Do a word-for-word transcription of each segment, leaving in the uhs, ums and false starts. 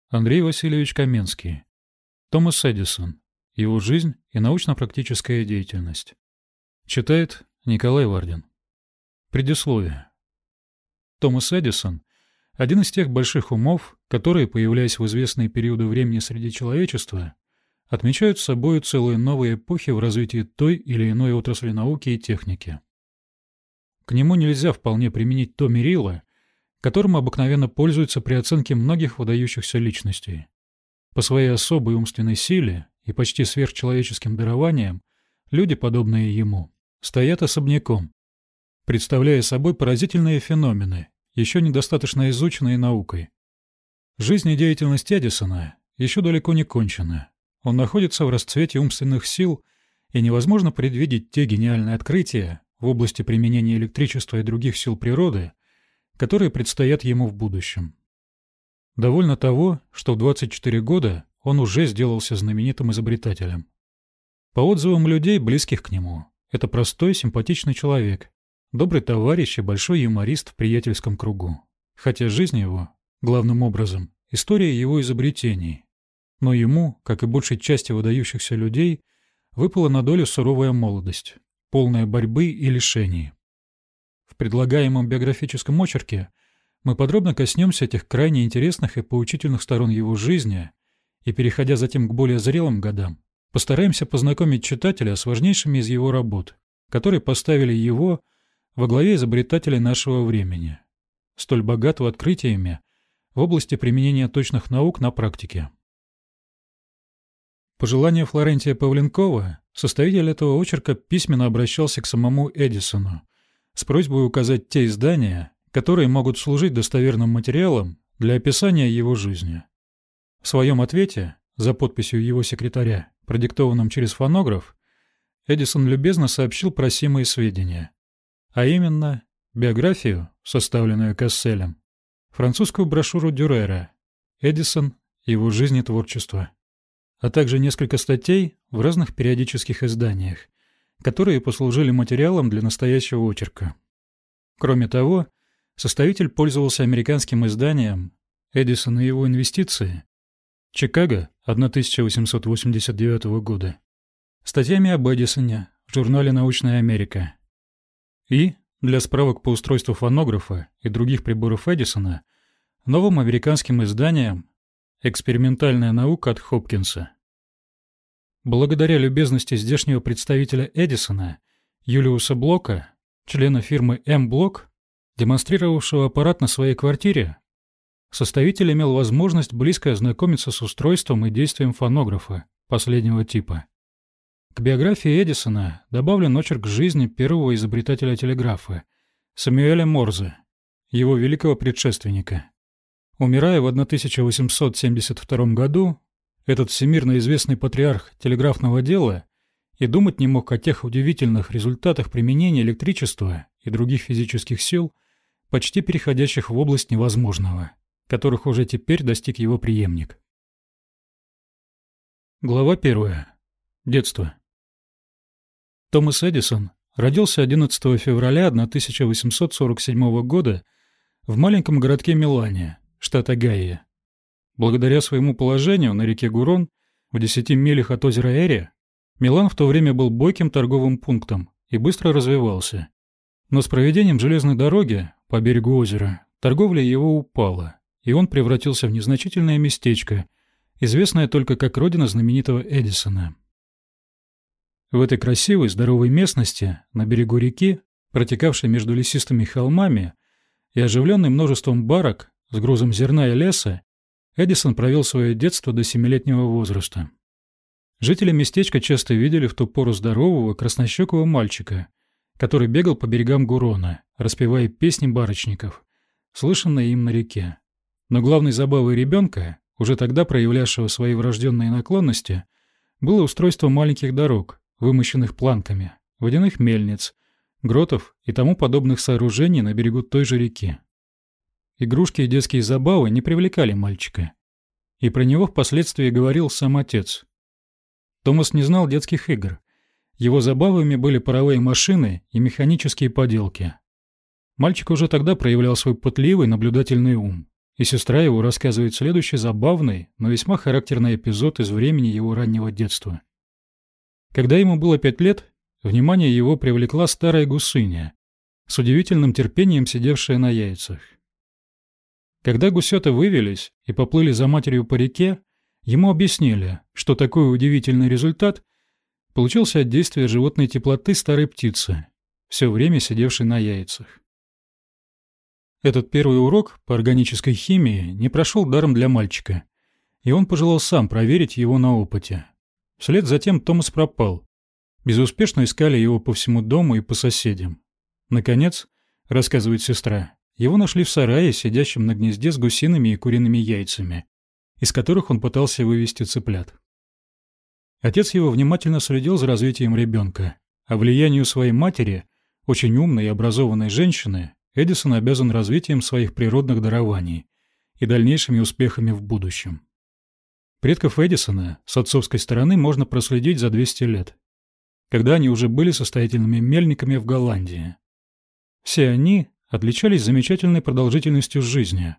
Андрей Васильевич Каменский. Томас Эдисон. Его жизнь и научно-практическая деятельность. Читает Николай Вардин. Предисловие. Томас Эдисон – один из тех больших умов, которые, появляясь в известные периоды времени среди человечества, отмечают собою целые новые эпохи в развитии той или иной отрасли науки и техники. К нему нельзя вполне применить то мерило, которым обыкновенно пользуются при оценке многих выдающихся личностей. По своей особой умственной силе и почти сверхчеловеческим дарованиям люди, подобные ему, стоят особняком, представляя собой поразительные феномены, еще недостаточно изученные наукой. Жизнь и деятельность Эдисона еще далеко не кончена. Он находится в расцвете умственных сил, и невозможно предвидеть те гениальные открытия в области применения электричества и других сил природы, которые предстоят ему в будущем. Довольно того, что в двадцать четыре года он уже сделался знаменитым изобретателем. По отзывам людей, близких к нему, это простой, симпатичный человек, добрый товарищ и большой юморист в приятельском кругу. Хотя жизнь его, главным образом, история его изобретений. Но ему, как и большей части выдающихся людей, выпала на долю суровая молодость, полная борьбы и лишений. В предлагаемом биографическом очерке мы подробно коснемся этих крайне интересных и поучительных сторон его жизни и, переходя затем к более зрелым годам, постараемся познакомить читателя с важнейшими из его работ, которые поставили его во главе изобретателей нашего времени, столь богатого открытиями в области применения точных наук на практике. По желанию Флорентия Павленкова, составитель этого очерка письменно обращался к самому Эдисону с просьбой указать те издания, которые могут служить достоверным материалом для описания его жизни. В своем ответе, за подписью его секретаря, продиктованном через фонограф, Эдисон любезно сообщил просимые сведения, а именно биографию, составленную Касселем, французскую брошюру Дюрера «Эдисон. Его жизнь и творчество», а также несколько статей в разных периодических изданиях, которые послужили материалом для настоящего очерка. Кроме того, составитель пользовался американским изданием «Эдисон и его инвестиции» Чикаго тысяча восемьсот восемьдесят девятого года, статьями об Эдисоне в журнале «Научная Америка» и, для справок по устройству фонографа и других приборов Эдисона, новым американским изданием «Экспериментальная наука» от Хопкинса. Благодаря любезности здешнего представителя Эдисона, Юлиуса Блока, члена фирмы М-Блок, демонстрировавшего аппарат на своей квартире, составитель имел возможность близко ознакомиться с устройством и действием фонографа последнего типа. К биографии Эдисона добавлен очерк жизни первого изобретателя телеграфа, Самюэля Морзе, его великого предшественника. Умирая в тысяча восемьсот семьдесят втором году, этот всемирно известный патриарх телеграфного дела и думать не мог о тех удивительных результатах применения электричества и других физических сил, почти переходящих в область невозможного, которых уже теперь достиг его преемник. Глава первая. Детство. Томас Эдисон родился одиннадцатого февраля тысяча восемьсот сорок седьмого года в маленьком городке Милане, штат Огайо. Благодаря своему положению на реке Гурон в десяти милях от озера Эри, Милан в то время был бойким торговым пунктом и быстро развивался. Но с проведением железной дороги по берегу озера торговля его упала, и он превратился в незначительное местечко, известное только как родина знаменитого Эдисона. В этой красивой, здоровой местности, на берегу реки, протекавшей между лесистыми холмами и оживленной множеством барок с грузом зерна и леса, Эдисон провел свое детство до семилетнего возраста. Жители местечка часто видели в ту пору здорового, краснощекого мальчика, который бегал по берегам Гурона, распевая песни барочников, слышанные им на реке. Но главной забавой ребенка, уже тогда проявлявшего свои врожденные наклонности, было устройство маленьких дорог, вымощенных планками, водяных мельниц, гротов и тому подобных сооружений на берегу той же реки. Игрушки и детские забавы не привлекали мальчика, и про него впоследствии говорил сам отец. Томас не знал детских игр. Его забавами были паровые машины и механические поделки. Мальчик уже тогда проявлял свой пытливый наблюдательный ум и сестра его рассказывает следующий забавный, но весьма характерный эпизод из времени его раннего детства. Когда ему было пять лет, внимание его привлекла старая гусыня, с удивительным терпением сидевшая на яйцах. Когда гусята вывелись и поплыли за матерью по реке, ему объяснили, что такой удивительный результат получился от действия животной теплоты старой птицы, все время сидевшей на яйцах. Этот первый урок по органической химии не прошел даром для мальчика, и он пожелал сам проверить его на опыте. Вслед за тем Томас пропал. Безуспешно искали его по всему дому и по соседям. Наконец, рассказывает сестра, его нашли в сарае, сидящем на гнезде с гусиными и куриными яйцами, из которых он пытался вывести цыплят. Отец его внимательно следил за развитием ребенка, а влиянию своей матери, очень умной и образованной женщины, Эдисон обязан развитием своих природных дарований и дальнейшими успехами в будущем. Предков Эдисона с отцовской стороны можно проследить за двести лет, когда они уже были состоятельными мельниками в Голландии. Все они отличались замечательной продолжительностью жизни.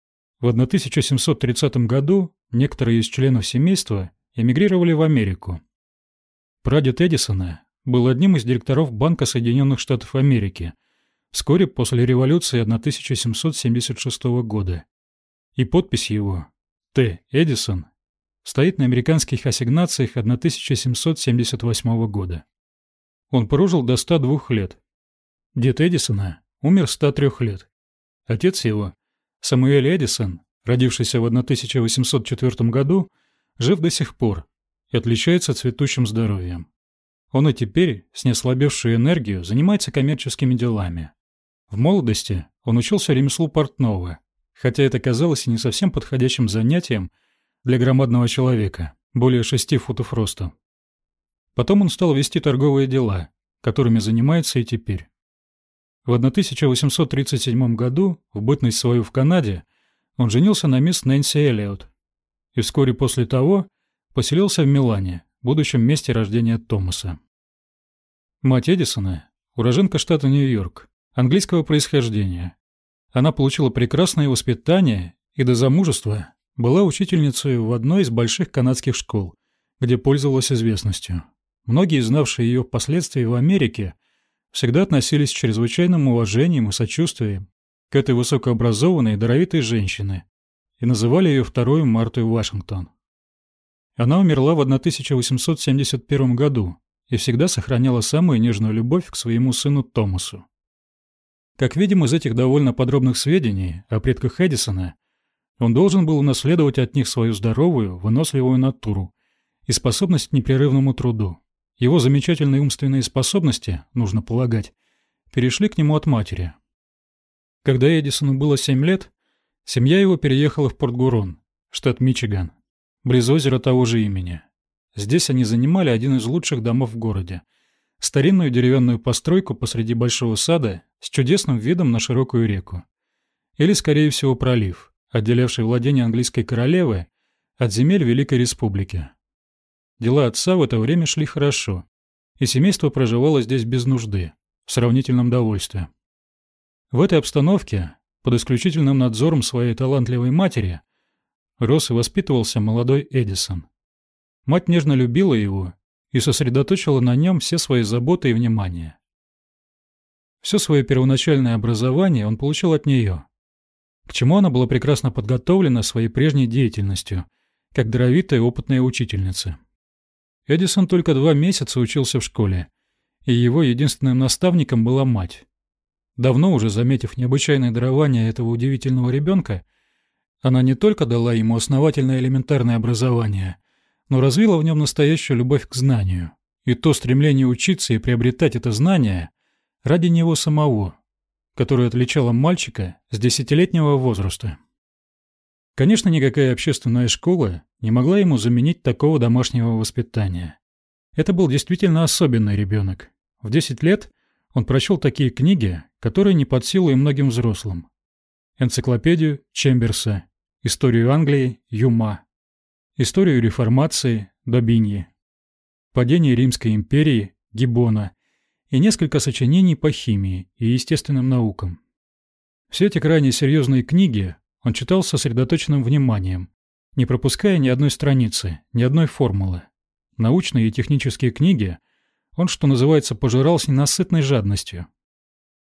В тысяча семьсот тридцатом году некоторые из членов семейства эмигрировали в Америку. Прадед Эдисона был одним из директоров Банка Соединенных Штатов Америки вскоре после революции тысяча семьсот семьдесят шестого года, и подпись его «Т. Эдисон» стоит на американских ассигнациях тысяча семьсот семьдесят восьмого года. Он прожил до ста двух лет. Дед Эдисона умер ста трёх лет. Отец его, Самуэль Эдисон, родившийся в тысяча восемьсот четвёртом году, жив до сих пор и отличается цветущим здоровьем. Он и теперь, с неослабевшей энергией, занимается коммерческими делами. В молодости он учился ремеслу портного, хотя это казалось и не совсем подходящим занятием для громадного человека, более шести футов роста. Потом он стал вести торговые дела, которыми занимается и теперь. В тысяча восемьсот тридцать седьмом году, в бытность свою в Канаде, он женился на мисс Нэнси Эллиот и вскоре после того поселился в Милане, будущем месте рождения Томаса. Мать Эдисона – уроженка штата Нью-Йорк, английского происхождения. Она получила прекрасное воспитание и до замужества была учительницей в одной из больших канадских школ, где пользовалась известностью. Многие, знавшие ее впоследствии в Америке, всегда относились с чрезвычайным уважением и сочувствием к этой высокообразованной и даровитой женщине и называли ее второй Мартой Вашингтон. Она умерла в тысяча восемьсот семьдесят первом году и всегда сохраняла самую нежную любовь к своему сыну Томасу. Как видим из этих довольно подробных сведений о предках Эдисона, он должен был унаследовать от них свою здоровую, выносливую натуру и способность к непрерывному труду. Его замечательные умственные способности, нужно полагать, перешли к нему от матери. Когда Эдисону было семь лет, семья его переехала в Порт-Гурон, штат Мичиган, близ озера того же имени. Здесь они занимали один из лучших домов в городе. Старинную деревянную постройку посреди большого сада с чудесным видом на широкую реку. Или, скорее всего, пролив, отделявший владение английской королевы от земель Великой Республики. Дела отца в это время шли хорошо, и семейство проживало здесь без нужды, в сравнительном довольстве. В этой обстановке, под исключительным надзором своей талантливой матери, рос и воспитывался молодой Эдисон. Мать нежно любила его и сосредоточила на нем все свои заботы и внимание. Все свое первоначальное образование он получил от нее, к чему она была прекрасно подготовлена своей прежней деятельностью, как даровитая опытная учительница. Эдисон только два месяца учился в школе, и его единственным наставником была мать. Давно уже заметив необычайное дарование этого удивительного ребенка, она не только дала ему основательное элементарное образование, но развила в нем настоящую любовь к знанию и то стремление учиться и приобретать это знание ради него самого, которое отличало мальчика с десятилетнего возраста. Конечно, никакая общественная школа не могла ему заменить такого домашнего воспитания. Это был действительно особенный ребенок. В десять лет он прочел такие книги, которые не под силу и многим взрослым. Энциклопедию Чемберса, историю Англии Юма, историю реформации Добиньи, падение Римской империи Гиббона и несколько сочинений по химии и естественным наукам. Все эти крайне серьезные книги Он читал с сосредоточенным вниманием, не пропуская ни одной страницы, ни одной формулы. Научные и технические книги он, что называется, пожирал с ненасытной жадностью,